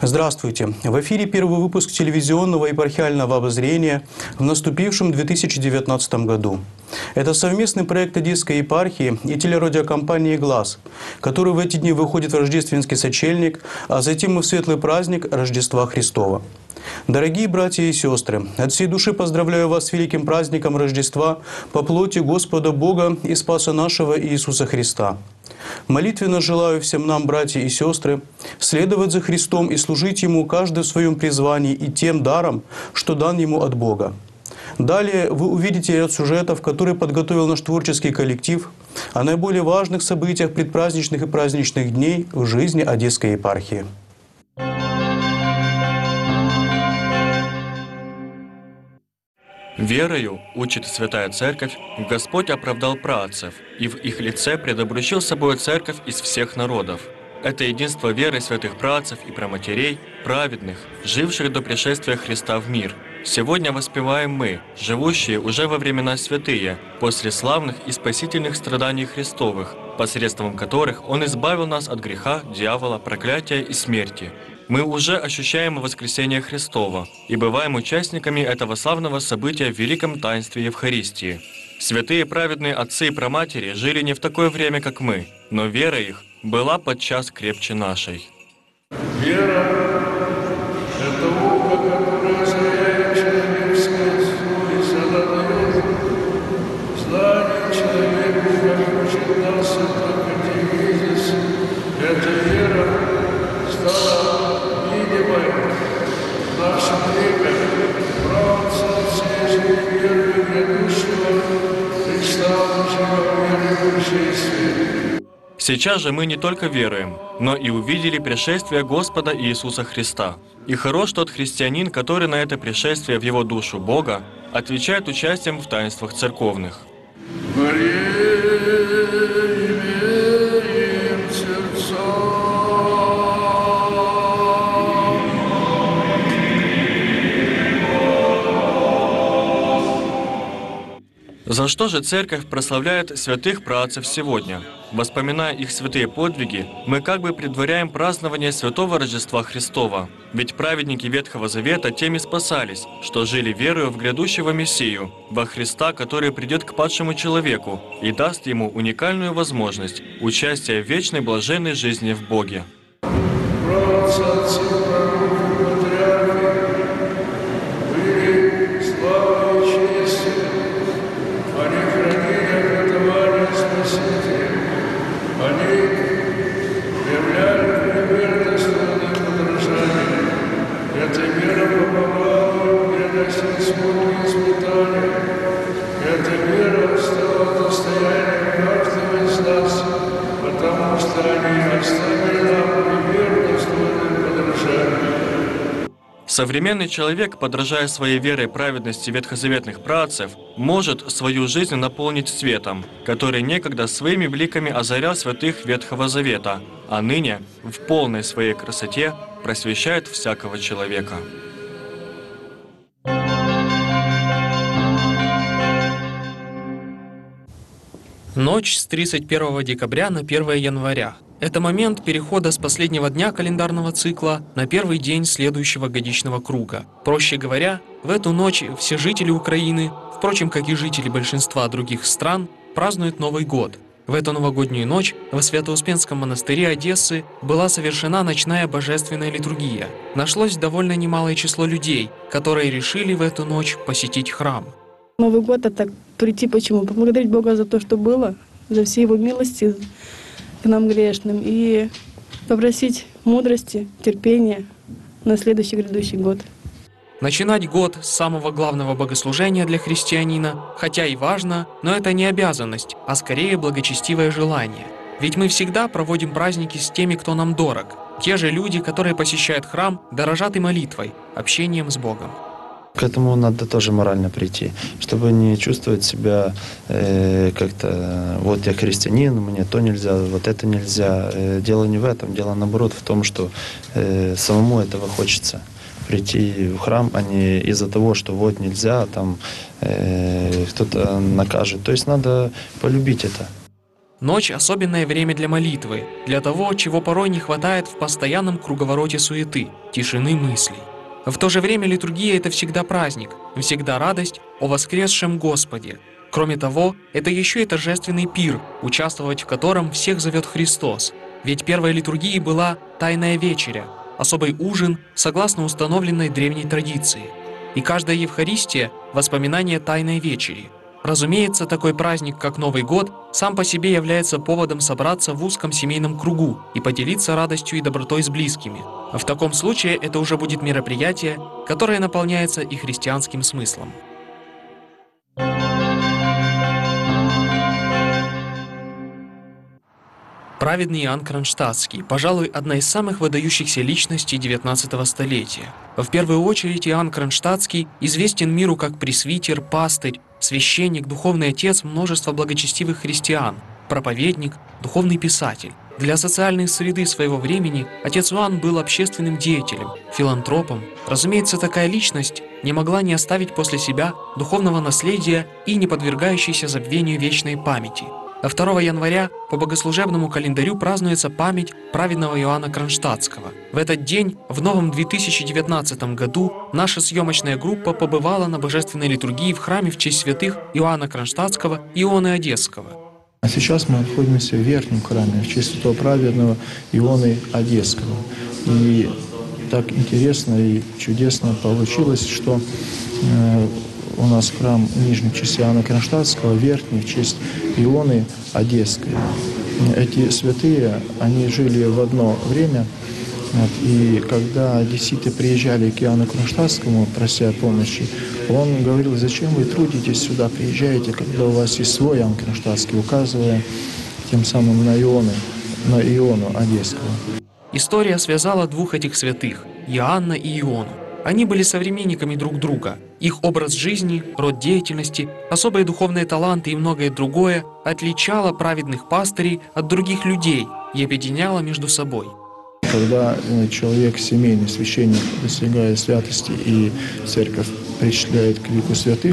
Здравствуйте! В эфире первый выпуск телевизионного епархиального обозрения в наступившем 2019 году. Это совместный проект Одесской епархии и телерадиокомпании «Глас», который в эти дни выходит в рождественский сочельник, а затем и в светлый праздник Рождества Христова. Дорогие братья и сестры, от всей души поздравляю вас с великим праздником Рождества по плоти Господа Бога и Спаса нашего Иисуса Христа. Молитвенно желаю всем нам, братья и сестры, следовать за Христом и служить Ему каждый в своем призвании и тем даром, что дан Ему от Бога. Далее вы увидите ряд сюжетов, которые подготовил наш творческий коллектив, о наиболее важных событиях предпраздничных и праздничных дней в жизни Одесской епархии. Верою, учит Святая Церковь, Господь оправдал праотцев, и в их лице предобручил собою Церковь из всех народов. Это единство веры святых праотцев и праматерей, праведных, живших до пришествия Христа в мир. Сегодня воспеваем мы, живущие уже во времена святые, после славных и спасительных страданий Христовых, посредством которых Он избавил нас от греха, дьявола, проклятия и смерти. Мы уже ощущаем воскресение Христова и бываем участниками этого славного события в великом таинстве Евхаристии. Святые праведные отцы и праматери жили не в такое время, как мы, но вера их была подчас крепче нашей. Вера – это око, которое озаряет человеческое зло и задает знание человеку, как учит нас катехизис. Эта вера стала видимой в нашем веке. Праотцы жили верой грядущего Христа, живого веры пришествия. Сейчас же мы не только веруем, но и увидели пришествие Господа Иисуса Христа. И хорош тот христианин, который на это пришествие в его душу Бога отвечает участием в таинствах церковных. За что же Церковь прославляет святых праотцев сегодня? Воспоминая их святые подвиги, мы как бы предваряем празднование святого Рождества Христова. Ведь праведники Ветхого Завета теми спасались, что жили верою в грядущего Мессию, во Христа, который придет к падшему человеку и даст ему уникальную возможность участия в вечной блаженной жизни в Боге. Современный человек, подражая своей верой праведности ветхозаветных праотцев, может свою жизнь наполнить светом, который некогда своими бликами озарял святых Ветхого Завета, а ныне в полной своей красоте просвещает всякого человека. Ночь с 31 декабря на 1 января. Это момент перехода с последнего дня календарного цикла на первый день следующего годичного круга. Проще говоря, в эту ночь все жители Украины, впрочем, как и жители большинства других стран, празднуют Новый год. В эту новогоднюю ночь во Свято-Успенском монастыре Одессы была совершена ночная божественная литургия. Нашлось довольно немалое число людей, которые решили в эту ночь посетить храм. Новый год — это прийти почему? Поблагодарить Бога за то, что было, за все Его милости к нам грешным, и попросить мудрости, терпения на следующий грядущий год. Начинать год с самого главного богослужения для христианина, хотя и важно, но это не обязанность, а скорее благочестивое желание. Ведь мы всегда проводим праздники с теми, кто нам дорог. Те же люди, которые посещают храм, дорожат и молитвой, общением с Богом. К этому надо тоже морально прийти, чтобы не чувствовать себя как-то, вот я христианин, мне то нельзя, вот это нельзя. Дело не в этом, дело наоборот в том, что самому этого хочется. Прийти в храм, а не из-за того, что вот нельзя, там кто-то накажет. То есть надо полюбить это. Ночь – особенное время для молитвы, для того, чего порой не хватает в постоянном круговороте суеты, тишины мыслей. В то же время литургия – это всегда праздник, всегда радость о воскресшем Господе. Кроме того, это еще и торжественный пир, участвовать в котором всех зовет Христос. Ведь первой литургией была Тайная вечеря, особый ужин, согласно установленной древней традиции. И каждая Евхаристия – воспоминание Тайной вечери. Разумеется, такой праздник, как Новый год, сам по себе является поводом собраться в узком семейном кругу и поделиться радостью и добротой с близкими. В таком случае это уже будет мероприятие, которое наполняется и христианским смыслом. Праведный Иоанн Кронштадтский, пожалуй, одна из самых выдающихся личностей XIX столетия. В первую очередь Иоанн Кронштадтский известен миру как пресвитер, пастырь, священник, духовный отец множества благочестивых христиан, проповедник, духовный писатель. Для социальной среды своего времени отец Иоанн был общественным деятелем, филантропом. Разумеется, такая личность не могла не оставить после себя духовного наследия и не подвергающейся забвению вечной памяти. А 2 января по богослужебному календарю празднуется память праведного Иоанна Кронштадтского. В этот день, в новом 2019 году, наша съемочная группа побывала на божественной литургии в храме в честь святых Иоанна Кронштадтского и Ионы Одесского. А сейчас мы находимся в верхнем храме, в честь святого праведного Ионы Одесского. И так интересно и чудесно получилось, что у нас храм нижний в честь Иоанна Кронштадтского, верхний в честь Ионы Одесской. Эти святые, они жили в одно время, и когда одесситы приезжали к Иоанну Кронштадтскому, прося помощи, он говорил: зачем вы трудитесь сюда, приезжаете, когда у вас есть свой Иоанн Кронштадтский, указывая тем самым на Иону Одесского. История связала двух этих святых – Иоанна и Иону. Они были современниками друг друга. Их образ жизни, род деятельности, особые духовные таланты и многое другое отличало праведных пастырей от других людей и объединяло между собой. Когда человек, семейный священник, достигает святости и церковь причисляет к лику святых,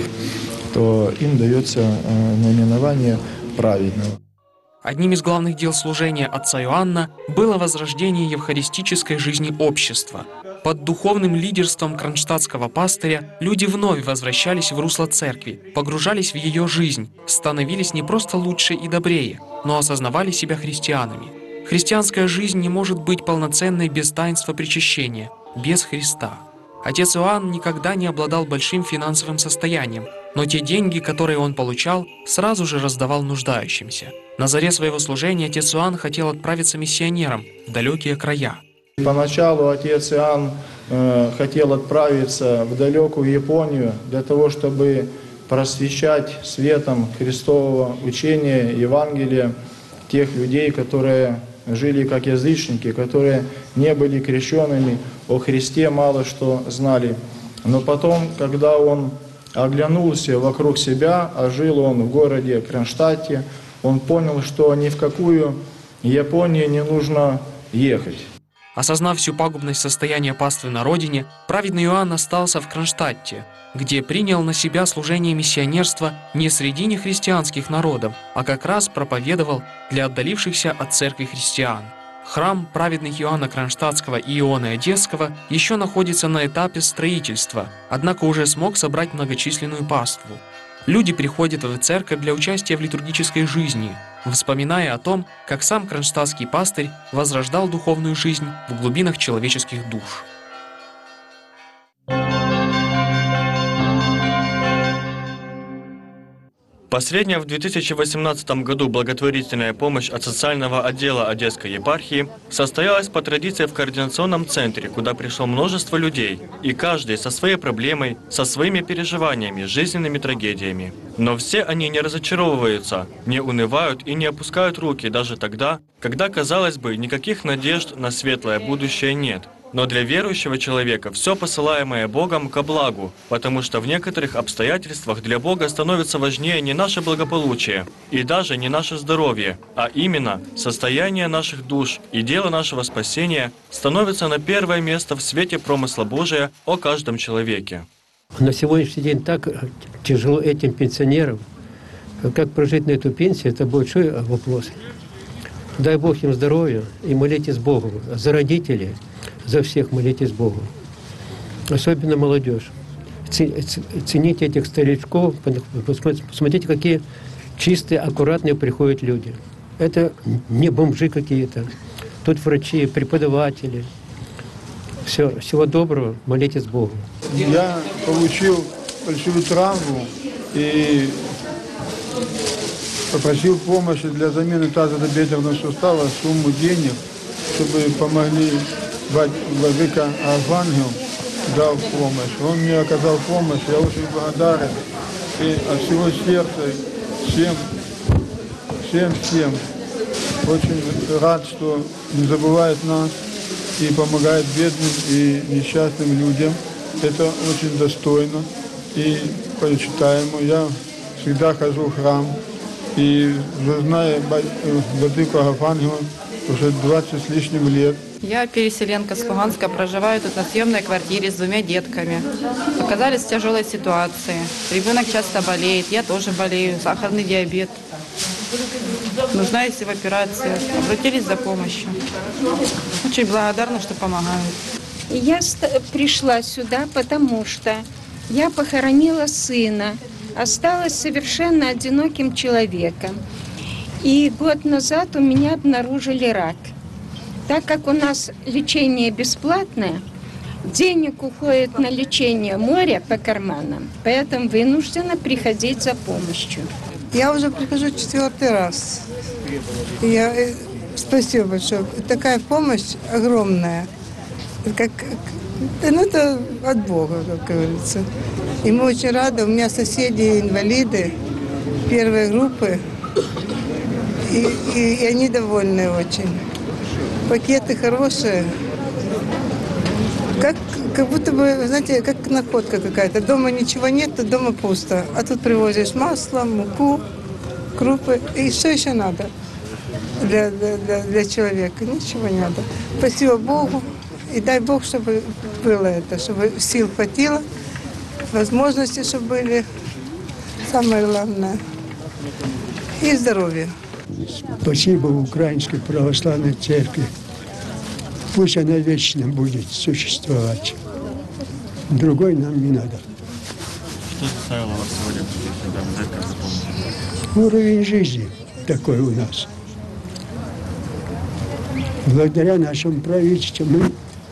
то им дается наименование праведного. Одним из главных дел служения отца Иоанна было возрождение евхаристической жизни общества. Под духовным лидерством кронштадтского пастыря люди вновь возвращались в русло церкви, погружались в ее жизнь, становились не просто лучше и добрее, но осознавали себя христианами. Христианская жизнь не может быть полноценной без таинства причащения, без Христа. Отец Иоанн никогда не обладал большим финансовым состоянием, но те деньги, которые он получал, сразу же раздавал нуждающимся. На заре своего служения отец Иоанн хотел отправиться миссионером в далекие края. Поначалу отец Иоанн хотел отправиться в далекую Японию для того, чтобы просвещать светом Христового учения, Евангелия тех людей, которые жили как язычники, которые не были крещенными, о Христе мало что знали. Но потом, когда он оглянулся вокруг себя, а жил он в городе Кронштадте, он понял, что ни в какую Японию не нужно ехать. Осознав всю пагубность состояния паствы на родине, праведный Иоанн остался в Кронштадте, где принял на себя служение миссионерства не среди нехристианских народов, а как раз проповедовал для отдалившихся от церкви христиан. Храм праведных Иоанна Кронштадтского и Ионы Одесского еще находится на этапе строительства, однако уже смог собрать многочисленную паству. Люди приходят в церковь для участия в литургической жизни, вспоминая о том, как сам кронштадтский пастырь возрождал духовную жизнь в глубинах человеческих душ. Последняя в 2018 году благотворительная помощь от социального отдела Одесской епархии состоялась по традиции в координационном центре, куда пришло множество людей, и каждый со своей проблемой, со своими переживаниями, жизненными трагедиями. Но все они не разочаровываются, не унывают и не опускают руки даже тогда, когда, казалось бы, никаких надежд на светлое будущее нет. Но для верующего человека все посылаемое Богом ко благу, потому что в некоторых обстоятельствах для Бога становится важнее не наше благополучие и даже не наше здоровье, а именно состояние наших душ и дело нашего спасения становится на первое место в свете промысла Божия о каждом человеке. На сегодняшний день так тяжело этим пенсионерам, как прожить на эту пенсию, это большой вопрос. Дай Бог им здоровья и молитесь Богу. За родителей, за всех молитесь Богу. Особенно молодежь. Цените этих старичков, посмотрите, какие чистые, аккуратные приходят люди. Это не бомжи какие-то. Тут врачи, преподаватели. Все, всего доброго, молитесь Богу. Я получил большую травму и попросил помощи для замены тазобедренного сустава, сумму денег, чтобы помогли владыка Архангел, дал помощь. Он мне оказал помощь, я очень благодарен. И от всего сердца всем очень рад, что не забывает нас и помогает бедным и несчастным людям. Это очень достойно и почитаемо. Я всегда хожу в храм и знаю владыку Архангела уже 20 с лишним лет. Я переселенка с Луганска, проживаю тут на съемной квартире с 2 детками. Оказались в тяжелой ситуации. Ребенок часто болеет, я тоже болею, сахарный диабет. Нужна, если в операции. Обратились за помощью. Очень благодарна, что помогают. Я пришла сюда, потому что я похоронила сына, осталась совершенно одиноким человеком. И год назад у меня обнаружили рак. Так как у нас лечение бесплатное, денег уходит на лечение моря по карманам, поэтому вынуждена приходить за помощью. Я уже прихожу 4-й раз. Спасибо большое. Такая помощь огромная. Это от Бога, как говорится. И мы очень рады. У меня соседи инвалиды первой группы. И они довольны очень. Пакеты хорошие. Как будто бы, знаете, как находка какая-то. Дома ничего нет, то дома пусто. А тут привозишь масло, муку, крупы. И что еще надо для человека? Ничего не надо. Спасибо Богу. И дай Бог, чтобы было это, чтобы сил хватило, возможности, чтобы были. Самое главное. И здоровье. Спасибо Украинской Православной Церкви. Пусть она вечно будет существовать. Другой нам не надо. Что заставило вас сегодня прийти сюда в церковь? Уровень жизни такой у нас. Благодаря нашему правительству мы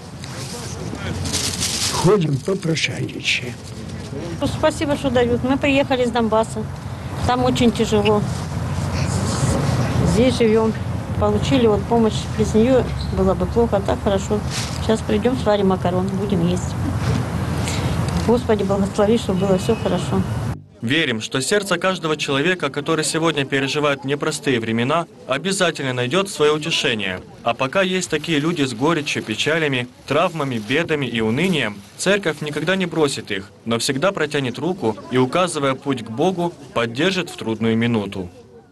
ходим попрошайничаем. Спасибо, что дают. Мы приехали из Донбасса. Там очень тяжело. Здесь живем. Получили вот помощь. Без нее было бы плохо, а так хорошо. Сейчас придем, сварим макарон, будем есть. Господи, благослови, чтобы было все хорошо. Верим, что сердце каждого человека, который сегодня переживает непростые времена, обязательно найдет свое утешение. А пока есть такие люди с горечью, печалями, травмами, бедами и унынием, церковь никогда не бросит их, но всегда протянет руку и, указывая путь к Богу, поддержит в трудную минуту.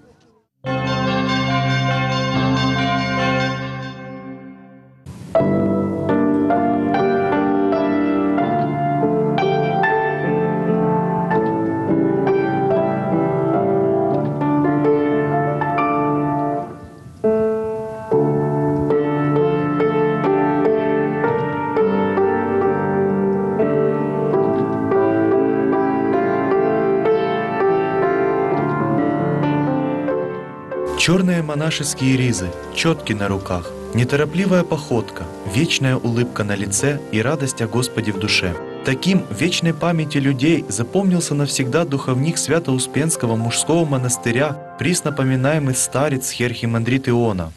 Черные монашеские ризы, четки на руках, неторопливая походка, вечная улыбка на лице и радость о Господе в душе. Таким в вечной памяти людей запомнился навсегда духовник Свято-Успенского мужского монастыря, присно поминаемый старец Херхимандрит Иона.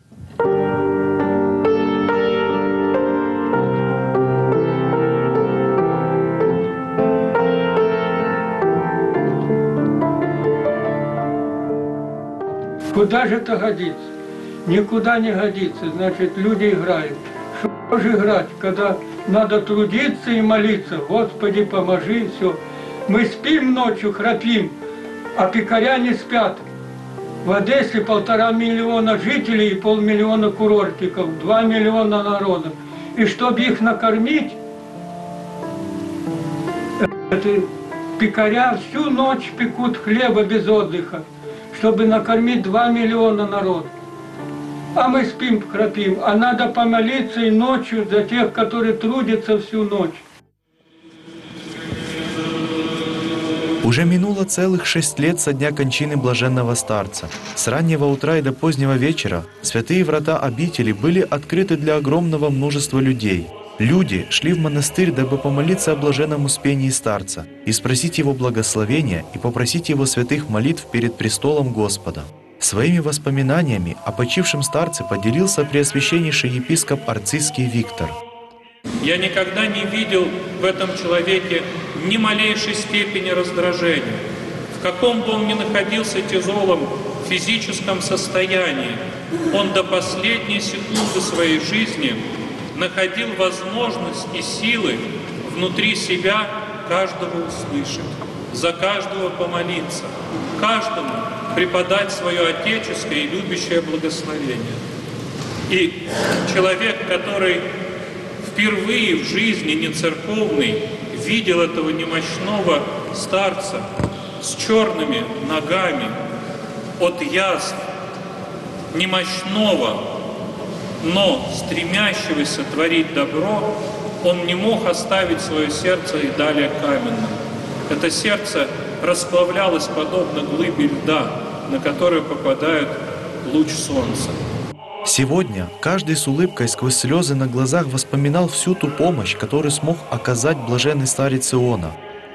Куда же это годится? Никуда не годится. Значит, люди играют. Что же играть, когда надо трудиться и молиться? Господи, поможи, все. Мы спим ночью, храпим, а пекаря не спят. В Одессе 1,5 миллиона жителей и 500 000 курортиков, 2 миллиона народов. И чтобы их накормить, это Пекаря всю ночь пекут хлеба без отдыха, чтобы накормить 2 миллиона народа. А мы спим, храпим, а надо помолиться и ночью за тех, которые трудятся всю ночь. Уже минуло целых 6 лет со дня кончины блаженного старца. С раннего утра и до позднего вечера святые врата обители были открыты для огромного множества людей. Люди шли в монастырь, дабы помолиться о блаженном успении старца и спросить его благословения и попросить его святых молитв перед престолом Господа. Своими воспоминаниями о почившем старце поделился преосвященнейший епископ Арцизский Виктор. Я никогда не видел в этом человеке ни малейшей степени раздражения. В каком бы он ни находился тяжелом физическом состоянии, он до последней секунды своей жизни находил возможность и силы внутри себя каждого услышать, за каждого помолиться, каждому преподать свое отеческое и любящее благословение. И человек, который впервые в жизни не церковный видел этого немощного старца с черными ногами от язв, немощного, но стремящегося творить добро, он не мог оставить свое сердце и далее каменным. Это сердце расплавлялось подобно глыбе льда, на которую попадает луч солнца. Сегодня каждый с улыбкой сквозь слезы на глазах воспоминал всю ту помощь, которую смог оказать блаженный старец Иона.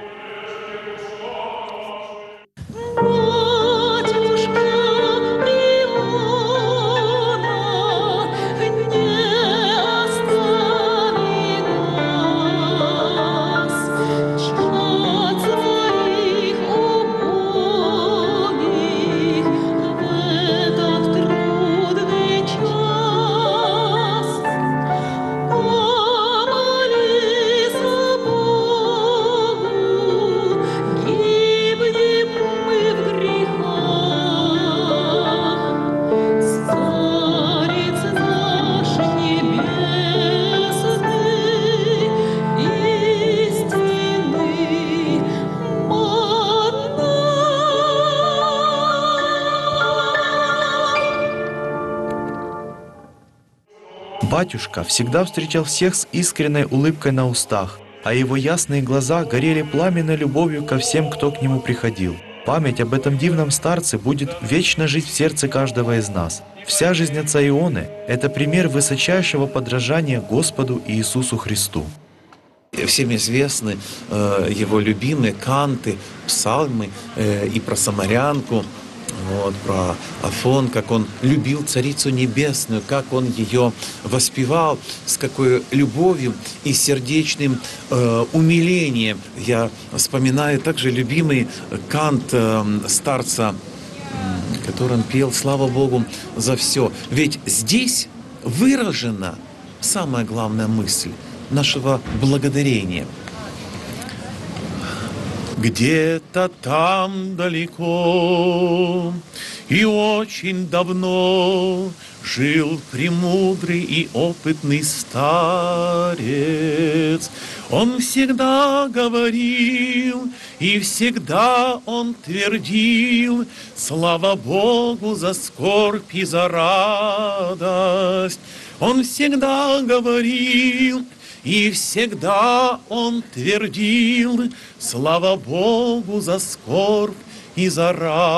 Батюшка всегда встречал всех с искренней улыбкой на устах, а его ясные глаза горели пламенной любовью ко всем, кто к нему приходил. Память об этом дивном старце будет вечно жить в сердце каждого из нас. Вся жизнь отца Ионы – это пример высочайшего подражания Господу Иисусу Христу. Всем известны его любимые канты, псалмы и про Самарянку, про Афон, как он любил Царицу Небесную, как он ее воспевал, с какой любовью и сердечным умилением. Я вспоминаю также любимый кант старца, который он пел «Слава Богу за все». Ведь здесь выражена самая главная мысль нашего благодарения. Где-то там далеко и очень давно жил премудрый и опытный старец. Он всегда говорил и всегда он твердил: слава Богу за скорбь и за радость. Он всегда говорил и всегда он твердил: слава Богу за скорбь и за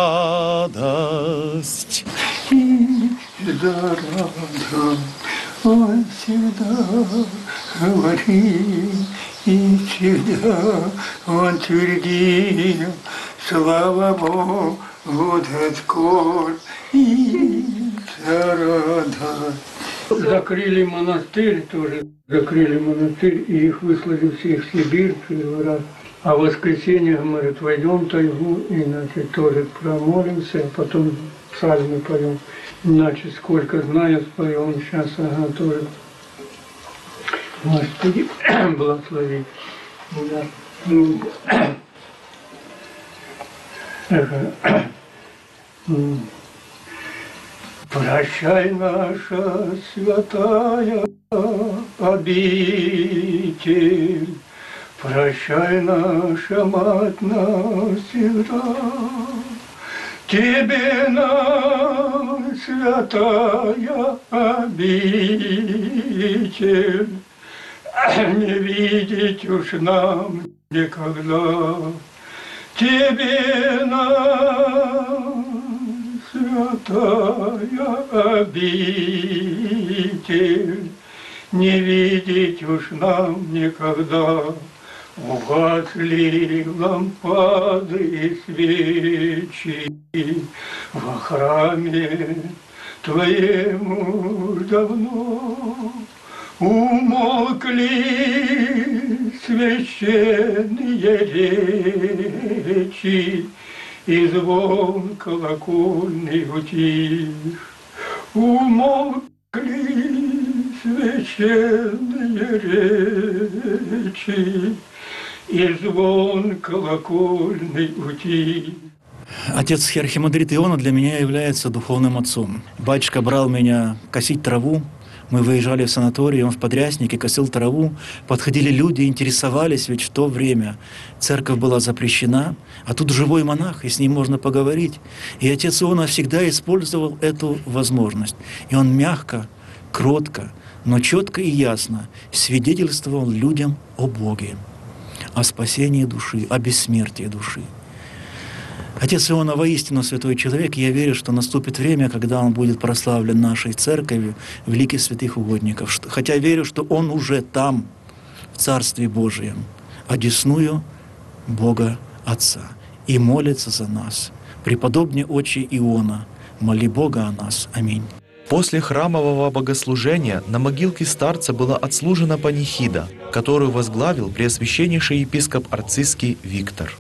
радость. И за радость он всегда говорил, и всегда он твердил: слава Богу за скорбь и за радость. Закрыли монастырь тоже, закрыли монастырь, и их выслали всех в Сибирь первый раз. А в воскресенье, говорят, войдем в тайгу, и, значит, тоже промолимся, а потом псальмы поем. Значит, сколько знаю, споем сейчас, ага, тоже. Господи, благослови. Да. Ну, прощай, наша святая обитель, Прощай, наша мать, навсегда, тебе на святая обитель, не видеть уж нам никогда. Тебе на святая обитель, не видеть уж нам никогда. Угасли лампады и свечи во храме Твоему давно. Умолкли священные речи, и звон колокольный утих. Умолкли священные речи, и звон колокольный утих. Отец архимандрит Иона для меня является духовным отцом. Батюшка брал меня косить траву. Мы выезжали в санаторий, он в подряснике косил траву. Подходили люди, интересовались, ведь в то время церковь была запрещена, а тут живой монах, и с ним можно поговорить. И отец Иона всегда использовал эту возможность. И он мягко, кротко, но четко и ясно свидетельствовал людям о Боге, о спасении души, о бессмертии души. Отец Иона воистину святой человек, и я верю, что наступит время, когда он будет прославлен нашей церковью в лике святых угодников. Хотя верю, что он уже там, в Царстве Божьем, одесную Бога Отца, и молится за нас. Преподобный отче Иона, моли Бога о нас. Аминь. После храмового богослужения на могилке старца была отслужена панихида, которую возглавил преосвященнейший епископ Арцизский Виктор.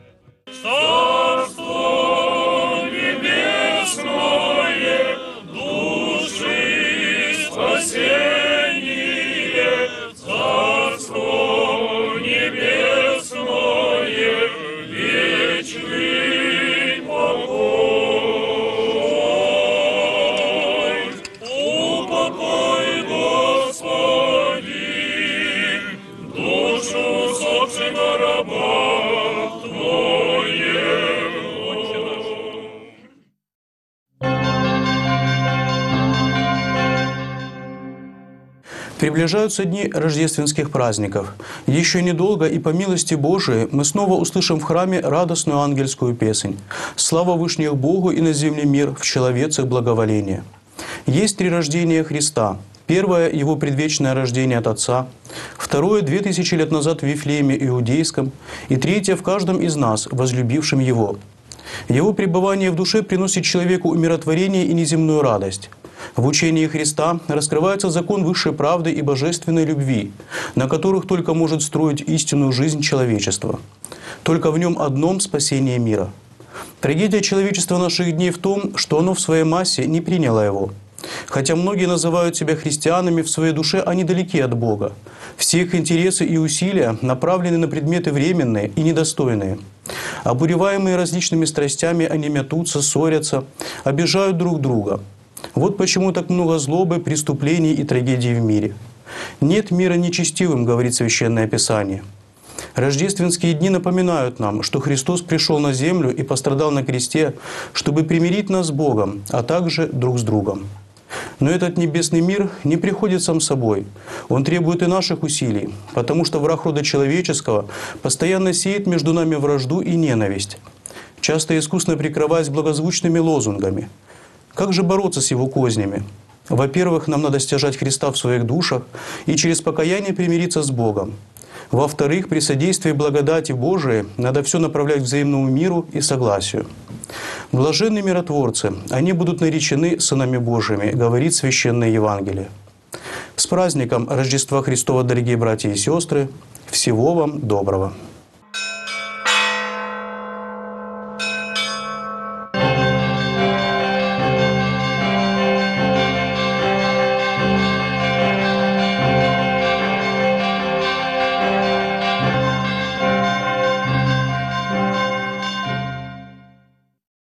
Приближаются дни рождественских праздников. Еще недолго, и по милости Божией мы снова услышим в храме радостную ангельскую песнь. «Слава Вышних Богу и на земле мир, в человецах благоволение». Есть три рождения Христа. Первое – Его предвечное рождение от Отца. Второе – 2000 лет назад в Вифлееме Иудейском. И третье – в каждом из нас, возлюбившем Его. Его пребывание в душе приносит человеку умиротворение и неземную радость. В учении Христа раскрывается закон высшей правды и божественной любви, на которых только может строить истинную жизнь человечества. Только в нем одном спасение мира. Трагедия человечества наших дней в том, что оно в своей массе не приняло его. Хотя многие называют себя христианами, в своей душе они далеки от Бога. Все их интересы и усилия направлены на предметы временные и недостойные. Обуреваемые различными страстями, они мятутся, ссорятся, обижают друг друга. Вот почему так много злобы, преступлений и трагедий в мире. «Нет мира нечестивым», говорит Священное Писание. Рождественские дни напоминают нам, что Христос пришел на землю и пострадал на кресте, чтобы примирить нас с Богом, а также друг с другом. Но этот небесный мир не приходит сам собой. Он требует и наших усилий, потому что враг рода человеческого постоянно сеет между нами вражду и ненависть, часто искусно прикрываясь благозвучными лозунгами. Как же бороться с его кознями? Во-первых, нам надо стяжать Христа в своих душах и через покаяние примириться с Богом. Во-вторых, при содействии благодати Божией надо все направлять к взаимному миру и согласию. Блаженны миротворцы, они будут наречены сынами Божьими, говорит Священное Евангелие. С праздником Рождества Христова, дорогие братья и сестры! Всего вам доброго!